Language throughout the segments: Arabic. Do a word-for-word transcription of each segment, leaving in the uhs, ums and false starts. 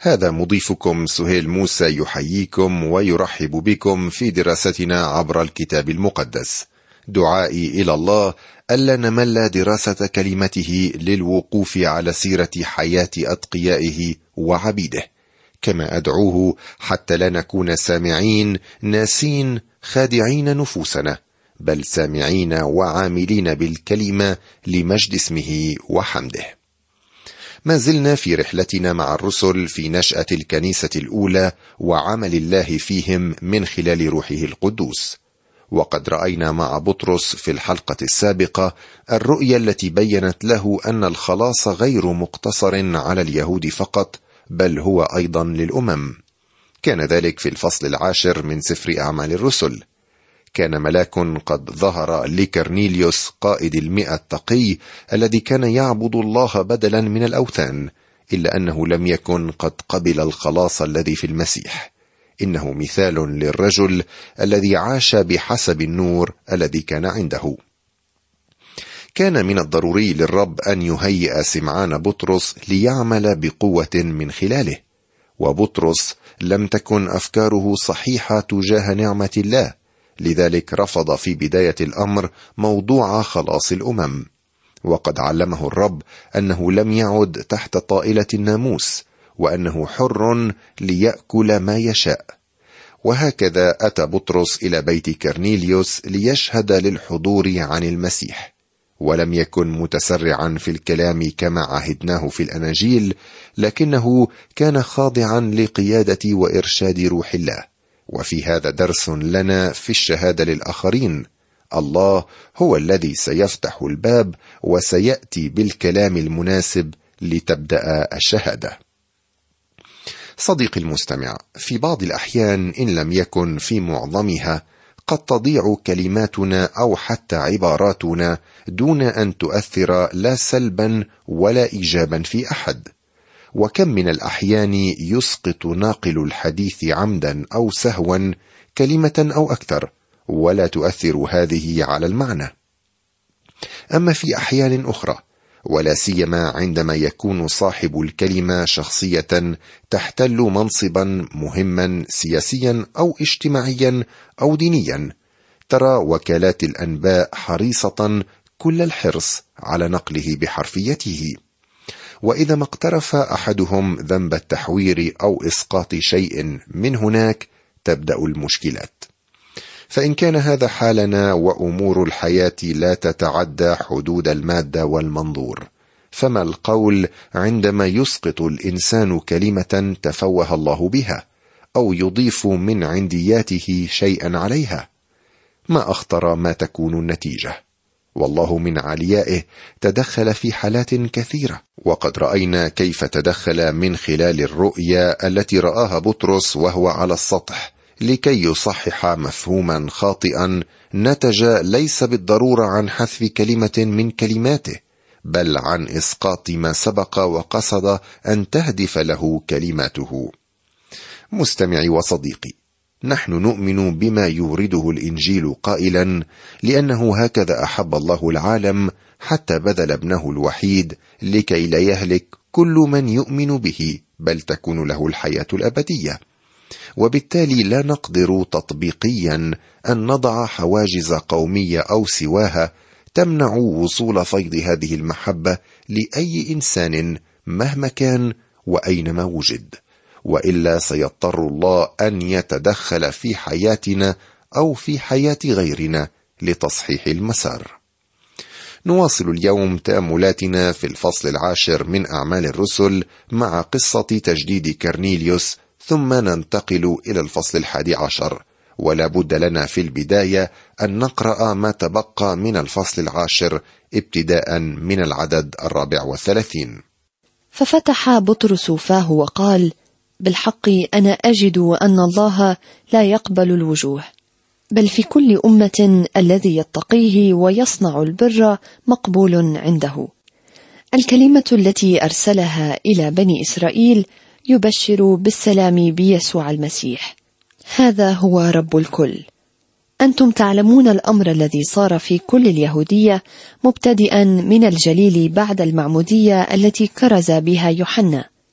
هذا مضيفكم سهيل موسى يحييكم ويرحب بكم في دراستنا عبر الكتاب المقدس. دعائي إلى الله ألا نمل دراسة كلمته للوقوف على سيرة حياة أتقيائه وعبيده، كما أدعوه حتى لا نكون سامعين ناسين خادعين نفوسنا، بل سامعين وعاملين بالكلمة لمجد اسمه وحمده. ما زلنا في رحلتنا مع الرسل في نشأة الكنيسة الأولى وعمل الله فيهم من خلال روحه القدوس. وقد رأينا مع بطرس في الحلقة السابقة الرؤية التي بيّنت له أن الخلاص غير مقتصر على اليهود فقط، بل هو أيضا للأمم. كان ذلك في الفصل العاشر من سفر أعمال الرسل. كان ملاك قد ظهر لكرنيليوس قائد المئة التقي الذي كان يعبد الله بدلا من الأوثان، إلا أنه لم يكن قد قبل الخلاص الذي في المسيح. إنه مثال للرجل الذي عاش بحسب النور الذي كان عنده. كان من الضروري للرب أن يهيئ سمعان بطرس ليعمل بقوة من خلاله، وبطرس لم تكن أفكاره صحيحة تجاه نعمة الله، لذلك رفض في بداية الأمر موضوع خلاص الأمم. وقد علمه الرب أنه لم يعد تحت طائلة الناموس، وأنه حر ليأكل ما يشاء. وهكذا أتى بطرس إلى بيت كرنيليوس ليشهد للحضور عن المسيح، ولم يكن متسرعا في الكلام كما عهدناه في الأناجيل، لكنه كان خاضعا لقيادة وإرشاد روح الله. وفي هذا درس لنا في الشهادة للآخرين. الله هو الذي سيفتح الباب وسيأتي بالكلام المناسب لتبدأ الشهادة. صديقي المستمع، في بعض الأحيان إن لم يكن في معظمها قد تضيع كلماتنا أو حتى عباراتنا دون أن تؤثر لا سلبا ولا إيجابا في أحد. وكم من الأحيان يسقط ناقل الحديث عمدا أو سهوا كلمة أو أكثر، ولا تؤثر هذه على المعنى. أما في أحيان أخرى، ولا سيما عندما يكون صاحب الكلمة شخصية تحتل منصبا مهما سياسيا أو اجتماعيا أو دينيا، ترى وكالات الأنباء حريصة كل الحرص على نقله بحرفيته. وإذا ما اقترف أحدهم ذنب التحوير أو إسقاط شيء من هناك تبدأ المشكلات. فإن كان هذا حالنا وأمور الحياة لا تتعدى حدود المادة والمنظور، فما القول عندما يسقط الإنسان كلمة تفوه الله بها، أو يضيف من عندياته شيئا عليها؟ ما أخطر ما تكون النتيجة. والله من عليائه تدخل في حالات كثيرة، وقد رأينا كيف تدخل من خلال الرؤيا التي رآها بطرس وهو على السطح لكي يصحح مفهوما خاطئا نتج ليس بالضرورة عن حذف كلمة من كلماته، بل عن إسقاط ما سبق وقصد أن تهدف له كلماته. مستمعي وصديقي، نحن نؤمن بما يورده الإنجيل قائلا: لأنه هكذا أحب الله العالم حتى بذل ابنه الوحيد لكي لا يهلك كل من يؤمن به، بل تكون له الحياة الأبدية. وبالتالي لا نقدر تطبيقيا أن نضع حواجز قومية أو سواها تمنع وصول فيض هذه المحبة لأي إنسان مهما كان وأينما وجد، وإلا سيضطر الله أن يتدخل في حياتنا أو في حياة غيرنا لتصحيح المسار. نواصل اليوم تأملاتنا في الفصل العاشر من أعمال الرسل مع قصة تجديد كرنيليوس، ثم ننتقل إلى الفصل الحادي عشر. ولا بد لنا في البداية أن نقرأ ما تبقى من الفصل العاشر ابتداء من العدد الرابع والثلاثين. ففتح بطرس فاه وقال: بالحق أنا أجد أن الله لا يقبل الوجوه، بل في كل أمة الذي يتقيه ويصنع البر مقبول عنده. الكلمة التي أرسلها إلى بني إسرائيل يبشر بالسلام بيسوع المسيح، هذا هو رب الكل. أنتم تعلمون الأمر الذي صار في كل اليهودية مبتدئا من الجليل بعد المعمودية التي كرز بها يوحنا،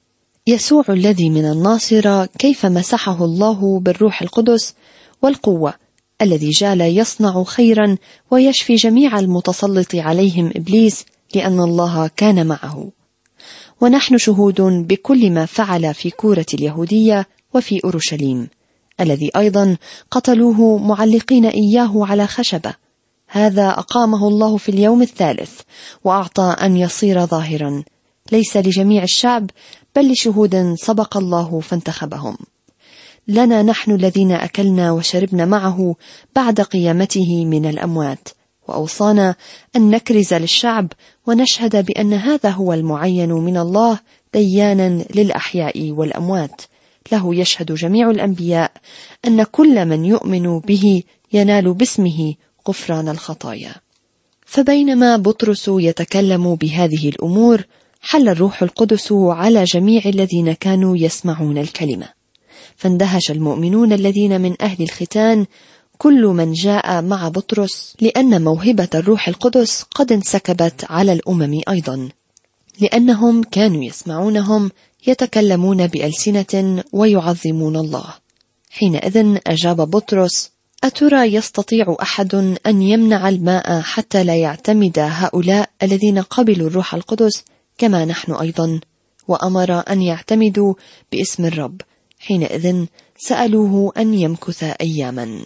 يسوع الذي من الناصرة كيف مسحه الله بالروح القدس والقوة، الذي جعل يصنع خيرا ويشفي جميع المتسلط عليهم إبليس لأن الله كان معه. ونحن شهود بكل ما فعل في كورة اليهودية وفي أورشليم، الذي أيضا قتلوه معلقين إياه على خشبة. هذا أقامه الله في اليوم الثالث وأعطى أن يصير ظاهرا ليس لجميع الشعب بل لشهود سبق الله فانتخبهم، لنا نحن الذين أكلنا وشربنا معه بعد قيامته من الأموات، وأوصانا أن نكرز للشعب ونشهد بأن هذا هو المعين من الله ديانا للأحياء والأموات. له يشهد جميع الأنبياء أن كل من يؤمن به ينال باسمه غفران الخطايا. فبينما بطرس يتكلم بهذه الأمور حل الروح القدس على جميع الذين كانوا يسمعون الكلمة، فاندهش المؤمنون الذين من أهل الختان كل من جاء مع بطرس، لأن موهبة الروح القدس قد انسكبت على الأمم أيضا، لأنهم كانوا يسمعونهم يتكلمون بألسنة ويعظمون الله. حينئذ أجاب بطرس: أترى يستطيع أحد أن يمنع الماء حتى لا يعتمد هؤلاء الذين قبلوا الروح القدس كما نحن أيضا؟ وأمر أن يعتمدوا باسم الرب. حينئذ سألوه أن يمكث أياما.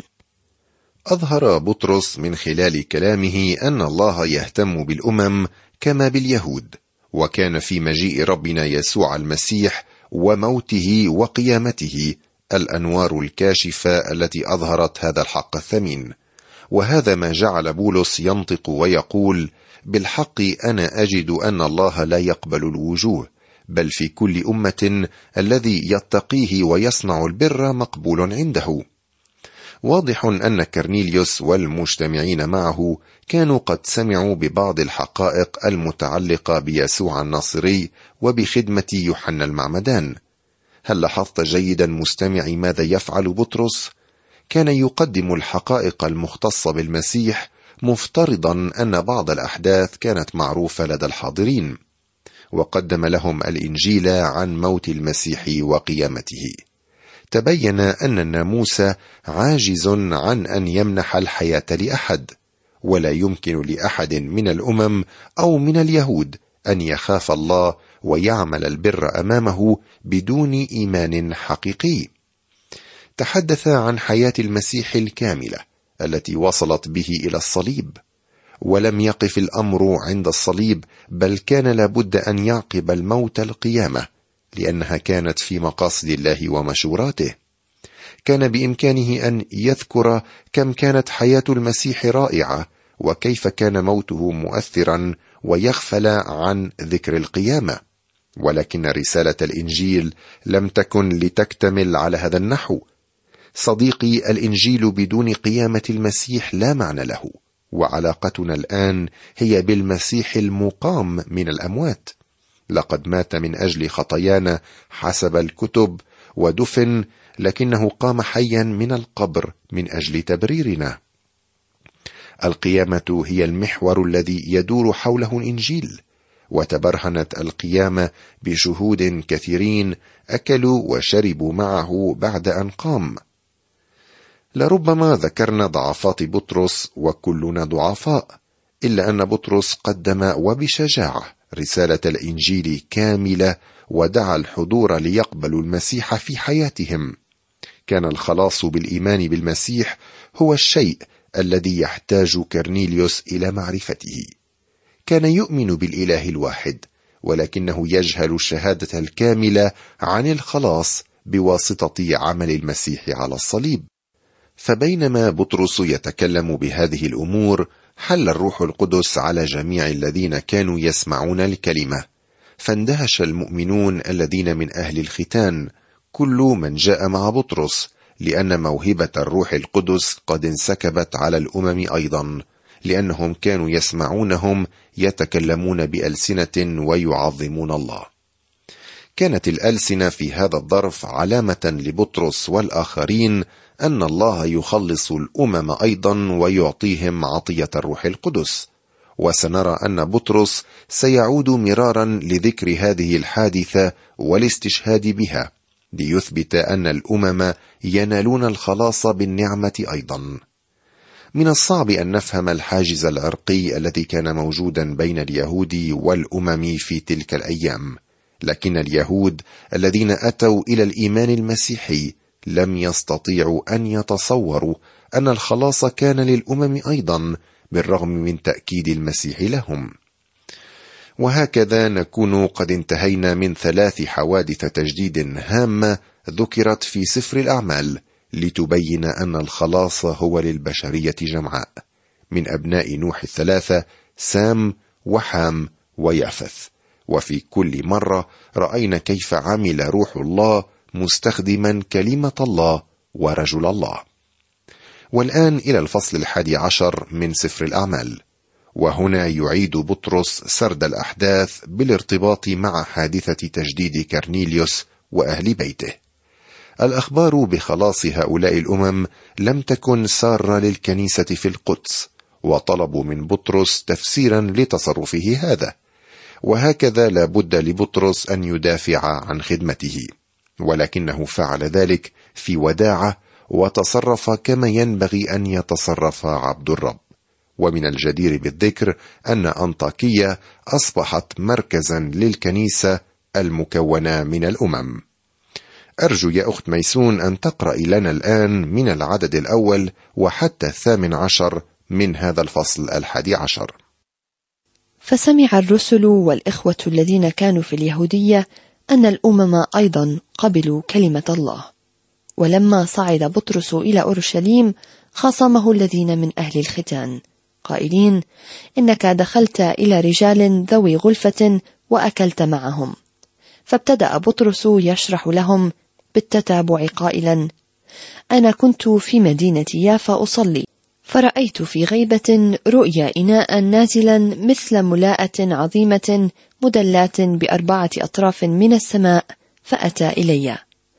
أظهر بطرس من خلال كلامه أن الله يهتم بالأمم كما باليهود، وكان في مجيء ربنا يسوع المسيح وموته وقيامته الأنوار الكاشفة التي أظهرت هذا الحق الثمين. وهذا ما جعل بولس ينطق ويقول: بالحق أنا أجد أن الله لا يقبل الوجوه، بل في كل أمة الذي يتقيه ويصنع البر مقبول عنده. واضح أن كرنيليوس والمجتمعين معه كانوا قد سمعوا ببعض الحقائق المتعلقة بيسوع الناصري وبخدمة يوحنا المعمدان. هل لاحظت جيدا مستمعي ماذا يفعل بطرس؟ كان يقدم الحقائق المختصة بالمسيح، مفترضا أن بعض الأحداث كانت معروفة لدى الحاضرين، وقدم لهم الإنجيل عن موت المسيح وقيامته. تبين أن الناموس عاجز عن أن يمنح الحياة لأحد، ولا يمكن لأحد من الأمم أو من اليهود أن يخاف الله ويعمل البر أمامه بدون إيمان حقيقي. تحدث عن حياة المسيح الكاملة التي وصلت به إلى الصليب، ولم يقف الأمر عند الصليب، بل كان لابد أن يعقب الموت القيامة، لأنها كانت في مقاصد الله ومشوراته. كان بإمكانه أن يذكر كم كانت حياة المسيح رائعة، وكيف كان موته مؤثرا، ويغفل عن ذكر القيامة. ولكن رسالة الإنجيل لم تكن لتكتمل على هذا النحو. صديقي، الإنجيل بدون قيامة المسيح لا معنى له، وعلاقتنا الآن هي بالمسيح المقام من الأموات. لقد مات من أجل خطايانا حسب الكتب ودفن، لكنه قام حيا من القبر من أجل تبريرنا. القيامة هي المحور الذي يدور حوله الإنجيل، وتبرهنت القيامة بشهود كثيرين أكلوا وشربوا معه بعد أن قام. لربما ذكرنا ضعفات بطرس، وكلنا ضعفاء، إلا أن بطرس قدم وبشجاعة رسالة الإنجيل كاملة، ودعا الحضور ليقبلوا المسيح في حياتهم. كان الخلاص بالإيمان بالمسيح هو الشيء الذي يحتاج كرنيليوس إلى معرفته. كان يؤمن بالإله الواحد، ولكنه يجهل الشهادة الكاملة عن الخلاص بواسطة عمل المسيح على الصليب. فبينما بطرس يتكلم بهذه الأمور، حل الروح القدس على جميع الذين كانوا يسمعون الكلمة، فاندهش المؤمنون الذين من أهل الختان كل من جاء مع بطرس، لأن موهبة الروح القدس قد انسكبت على الأمم أيضا، لأنهم كانوا يسمعونهم يتكلمون بألسنة ويعظمون الله. كانت الألسنة في هذا الظرف علامة لبطرس والآخرين أن الله يخلص الأمم أيضا ويعطيهم عطية الروح القدس، وسنرى أن بطرس سيعود مرارا لذكر هذه الحادثة والاستشهاد بها ليثبت أن الأمم ينالون الخلاص بالنعمة أيضا. من الصعب أن نفهم الحاجز العرقي الذي كان موجودا بين اليهود والأمم في تلك الأيام، لكن اليهود الذين أتوا إلى الإيمان المسيحي لم يستطيعوا أن يتصوروا أن الخلاص كان للأمم أيضا بالرغم من تأكيد المسيح لهم. وهكذا نكون قد انتهينا من ثلاث حوادث تجديد هامة ذكرت في سفر الأعمال لتبين أن الخلاص هو للبشرية جمعاء، من أبناء نوح الثلاثة سام وحام ويافث. وفي كل مرة رأينا كيف عمل روح الله مستخدما كلمة الله ورجل الله. والآن إلى الفصل الحادي عشر من سفر الأعمال، وهنا يعيد بطرس سرد الأحداث بالارتباط مع حادثة تجديد كرنيليوس وأهل بيته. الأخبار بخلاص هؤلاء الأمم لم تكن سارة للكنيسة في القدس، وطلبوا من بطرس تفسيرا لتصرفه هذا، وهكذا لا بد لبطرس أن يدافع عن خدمته، ولكنه فعل ذلك في وداعة وتصرف كما ينبغي أن يتصرف عبد الرب. ومن الجدير بالذكر أن أنطاكية أصبحت مركزا للكنيسة المكونة من الأمم. أرجو يا أخت ميسون أن تقرأي لنا الآن من العدد الأول وحتى الثامن عشر من هذا الفصل الحادي عشر. فسمع الرسل والإخوة الذين كانوا في اليهودية أن الأمم أيضا قبلوا كلمة الله. ولما صعد بطرس إلى أورشليم خاصمه الذين من أهل الختان قائلين: إنك دخلت إلى رجال ذوي غلفة وأكلت معهم. فابتدأ بطرس يشرح لهم بالتتابع قائلا: أنا كنت في مدينة يافا أصلي، فرأيت في غيبة رؤيا إناء نازلا مثل ملاءة عظيمة مدلات بأربعة أطراف من السماء، فأتى إلي،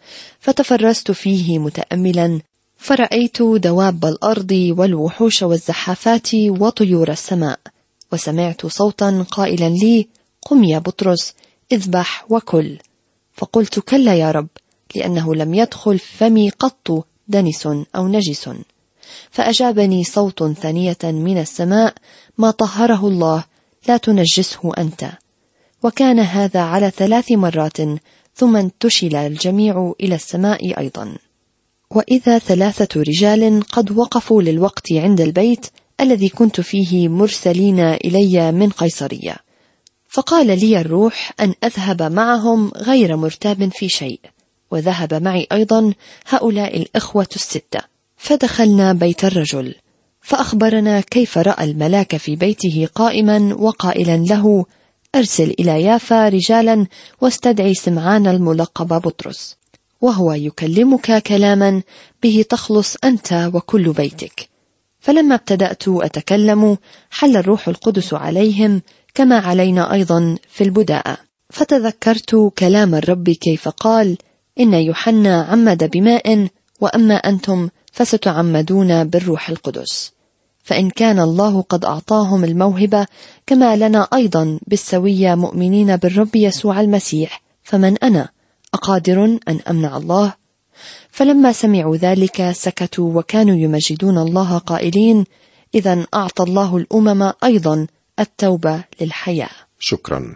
فتفرست فيه متأملا، فرأيت دواب الأرض والوحوش والزحافات وطيور السماء، وسمعت صوتا قائلا لي: قم يا بطرس، اذبح وكل. فقلت: كلا يا رب، لأنه لم يدخل فمي قط دنس أو نجس. فأجابني صوت ثانية من السماء: ما طهره الله لا تنجسه أنت. وكان هذا على ثلاث مرات، ثم انتشل الجميع إلى السماء أيضا. وإذا ثلاثة رجال قد وقفوا للوقت عند البيت الذي كنت فيه مرسلين إلي من قيصرية، فقال لي الروح أن أذهب معهم غير مرتاب في شيء، وذهب معي أيضا هؤلاء الإخوة الستة. فدخلنا بيت الرجل، فأخبرنا كيف رأى الملاك في بيته قائما وقائلا له: أرسل إلى يافا رجالا واستدعي سمعان الملقب بطرس، وهو يكلمك كلاما به تخلص أنت وكل بيتك. فلما ابتدأت أتكلم حل الروح القدس عليهم كما علينا أيضا في البداءة، فتذكرت كلام الرب كيف قال: إن يوحنا عمد بماء، وأما أنتم فستعمدون بالروح القدس. فإن كان الله قد أعطاهم الموهبة كما لنا أيضا بالسوية مؤمنين بالرب يسوع المسيح، فمن أنا أقادر أن أمنع الله؟ فلما سمعوا ذلك سكتوا وكانوا يمجدون الله قائلين: إذن أعطى الله الأمم أيضا التوبة للحياة. شكرا.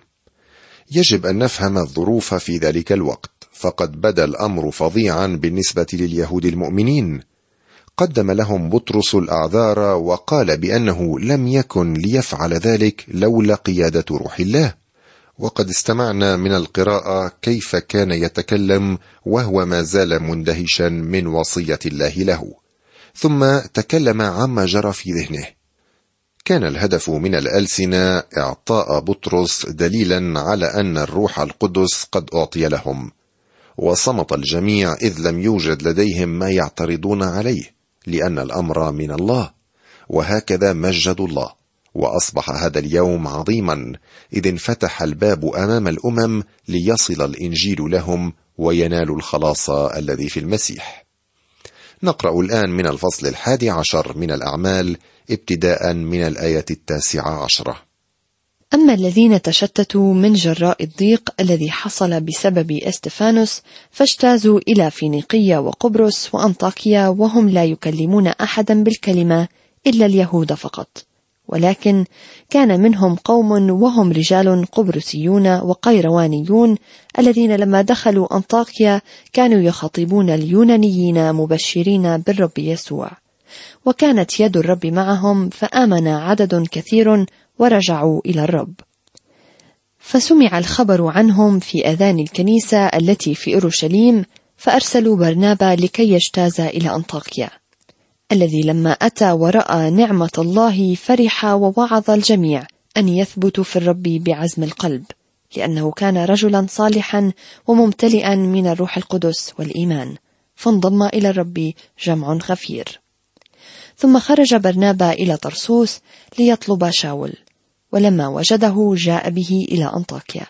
يجب أن نفهم الظروف في ذلك الوقت، فقد بدا الأمر فظيعا بالنسبة لليهود المؤمنين. قدم لهم بطرس الأعذار وقال بأنه لم يكن ليفعل ذلك لولا قيادة روح الله. وقد استمعنا من القراءة كيف كان يتكلم وهو ما زال مندهشا من وصية الله له، ثم تكلم عما جرى في ذهنه. كان الهدف من الألسنة إعطاء بطرس دليلا على أن الروح القدس قد أعطي لهم، وصمت الجميع إذ لم يوجد لديهم ما يعترضون عليه، لأن الأمر من الله. وهكذا مجدوا الله، وأصبح هذا اليوم عظيما إذ انفتح الباب أمام الأمم ليصل الإنجيل لهم وينالوا الخلاص الذي في المسيح. نقرأ الآن من الفصل الحادي عشر من الأعمال ابتداء من الآية التاسعة عشرة. أما الذين تشتتوا من جراء الضيق الذي حصل بسبب استفانوس فاجتازوا إلى فينيقية وقبرص وأنطاكيا، وهم لا يكلمون أحدا بالكلمة إلا اليهود فقط. ولكن كان منهم قوم وهم رجال قبرصيون وقيروانيون الذين لما دخلوا أنطاكيا كانوا يخاطبون اليونانيين مبشرين بالرب يسوع، وكانت يد الرب معهم فآمن عدد كثير ورجعوا إلى الرب. فسمع الخبر عنهم في أذان الكنيسة التي في أورشليم، فأرسلوا برنابا لكي يجتاز إلى أنطاكيا، الذي لما أتى ورأى نعمة الله فرح ووعظ الجميع أن يثبتوا في الرب بعزم القلب، لأنه كان رجلا صالحا وممتلئا من الروح القدس والإيمان، فانضم إلى الرب جمع غفير. ثم خرج برنابا إلى طرسوس ليطلب شاول، ولما وجده جاء به إلى أنطاكيا.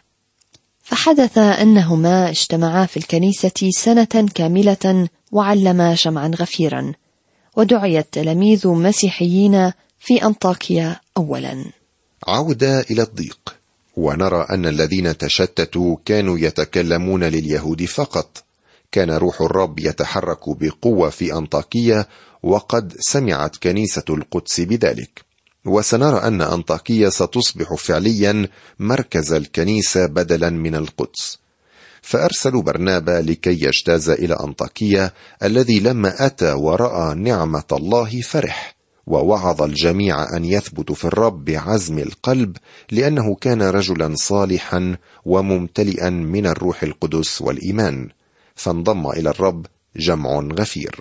فحدث أنهما اجتمعا في الكنيسة سنة كاملة وعلما جمعا غفيرا، ودعي التلاميذ مسيحيين في أنطاكيا أولا. عودة إلى الضيق. ونرى أن الذين تشتتوا كانوا يتكلمون لليهود فقط. كان روح الرب يتحرك بقوة في أنطاكيا، وقد سمعت كنيسة القدس بذلك. وسنرى أن أنطاكيا ستصبح فعليا مركز الكنيسة بدلا من القدس. فأرسلوا برنابا لكي يجتاز إلى أنطاكيا، الذي لما أتى ورأى نعمة الله فرح، ووعظ الجميع أن يثبتوا في الرب بعزم القلب، لأنه كان رجلا صالحا وممتلئا من الروح القدس والإيمان، فانضم إلى الرب جمع غفير.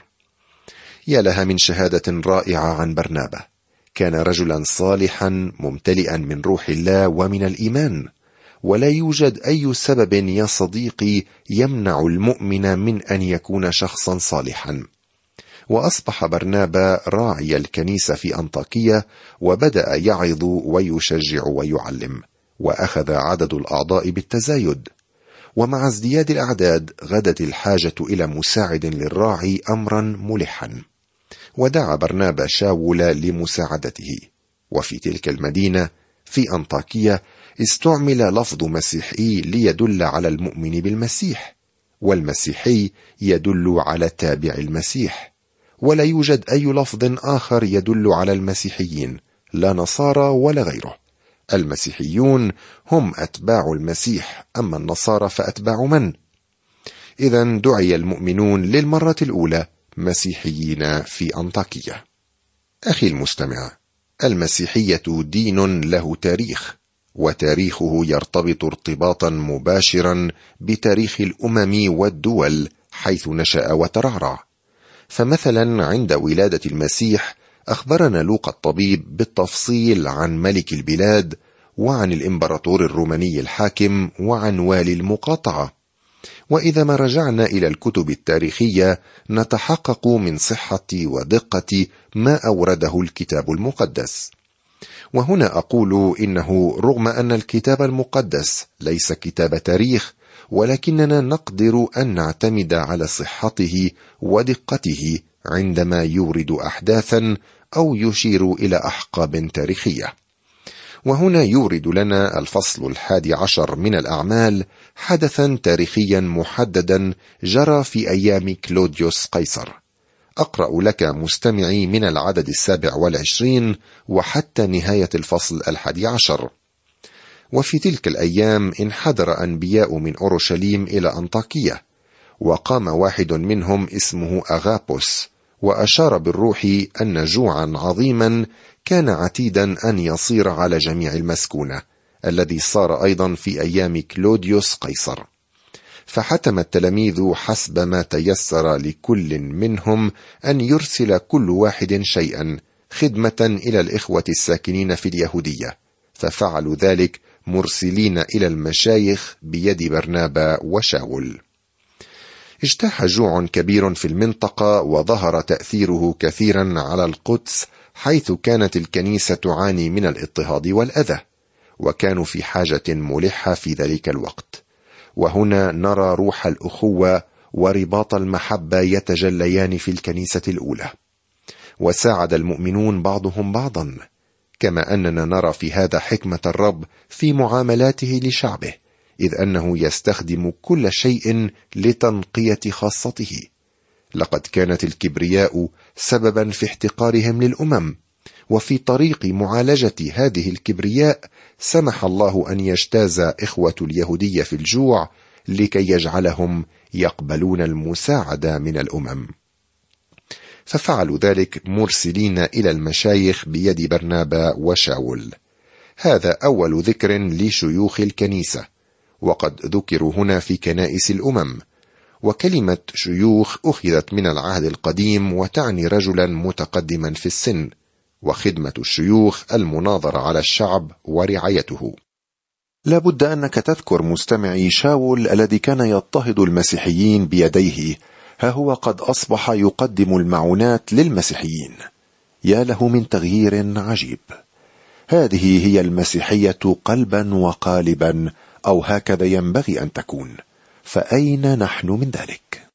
يا لها من شهادة رائعة عن برنابا. كان رجلا صالحا ممتلئا من روح الله ومن الإيمان، ولا يوجد أي سبب يا صديقي يمنع المؤمن من أن يكون شخصا صالحا. وأصبح برنابا راعي الكنيسة في أنطاكيا، وبدأ يعظ ويشجع ويعلم، وأخذ عدد الأعضاء بالتزايد. ومع ازدياد الأعداد غدت الحاجة إلى مساعد للراعي أمرا ملحا، ودعا برنابا شاول لمساعدته. وفي تلك المدينة في أنطاكيا استعمل لفظ مسيحي ليدل على المؤمن بالمسيح، والمسيحي يدل على تابع المسيح، ولا يوجد أي لفظ آخر يدل على المسيحيين، لا نصارى ولا غيره. المسيحيون هم أتباع المسيح، أما النصارى فأتباع من؟ إذن دعي المؤمنون للمرة الأولى مسيحيين في أنطاكيا. أخي المستمع، المسيحية دين له تاريخ، وتاريخه يرتبط ارتباطا مباشرا بتاريخ الأمم والدول حيث نشأ وترعرع. فمثلا عند ولادة المسيح أخبرنا لوقا الطبيب بالتفصيل عن ملك البلاد، وعن الإمبراطور الروماني الحاكم، وعن والي المقاطعة. وإذا ما رجعنا إلى الكتب التاريخية نتحقق من صحة ودقة ما أورده الكتاب المقدس. وهنا أقول إنه رغم أن الكتاب المقدس ليس كتاب تاريخ، ولكننا نقدر أن نعتمد على صحته ودقته عندما يورد أحداثا أو يشير إلى أحقاب تاريخية. وهنا يورد لنا الفصل الحادي عشر من الأعمال حدثا تاريخيا محددا جرى في أيام كلوديوس قيصر. أقرأ لك مستمعي من العدد السابع والعشرين وحتى نهاية الفصل الحادي عشر. وفي تلك الأيام انحدر أنبياء من أورشليم إلى أنطاكيا، وقام واحد منهم اسمه أغابوس، وأشار بالروح أن جوعا عظيما كان عتيدا أن يصير على جميع المسكونة، الذي صار أيضا في أيام كلوديوس قيصر. فحتم التلاميذ حسب ما تيسر لكل منهم أن يرسل كل واحد شيئا خدمة إلى الإخوة الساكنين في اليهودية، ففعلوا ذلك مرسلين إلى المشايخ بيد برنابا وشاول. اجتاح جوع كبير في المنطقة، وظهر تأثيره كثيرا على القدس، حيث كانت الكنيسة تعاني من الاضطهاد والأذى، وكانوا في حاجة ملحة في ذلك الوقت. وهنا نرى روح الأخوة ورباط المحبة يتجليان في الكنيسة الأولى، وساعد المؤمنون بعضهم بعضا، كما أننا نرى في هذا حكمة الرب في معاملاته لشعبه، إذ أنه يستخدم كل شيء لتنقية خاصته. لقد كانت الكبرياء سببا في احتقارهم للأمم، وفي طريق معالجة هذه الكبرياء سمح الله أن يجتاز إخوة اليهودية في الجوع لكي يجعلهم يقبلون المساعدة من الأمم، ففعلوا ذلك مرسلين إلى المشايخ بيد برنابا وشاول. هذا أول ذكر لشيوخ الكنيسة، وقد ذكروا هنا في كنائس الأمم، وكلمة شيوخ أخذت من العهد القديم وتعني رجلا متقدما في السن، وخدمة الشيوخ المناظرة على الشعب ورعايته. لابد أنك تذكر مستمعي شاول الذي كان يضطهد المسيحيين بيديه، ها هو قد أصبح يقدم المعونات للمسيحيين. يا له من تغيير عجيب! هذه هي المسيحية قلبا وقالبا، أو هكذا ينبغي أن تكون، فأين نحن من ذلك؟